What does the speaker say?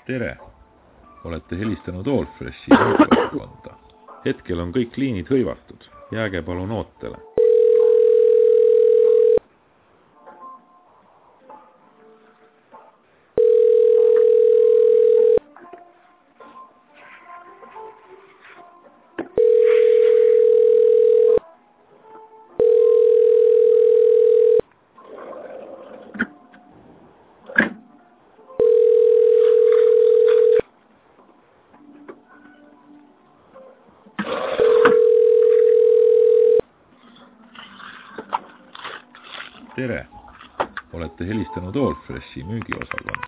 Tere! Olete helistanud Allfreshi müügiosakonda. Hetkel on kõik liinid hõivatud. Jääge palun ootele. Tere! Olete helistanud Allfreshi müügiosakonda.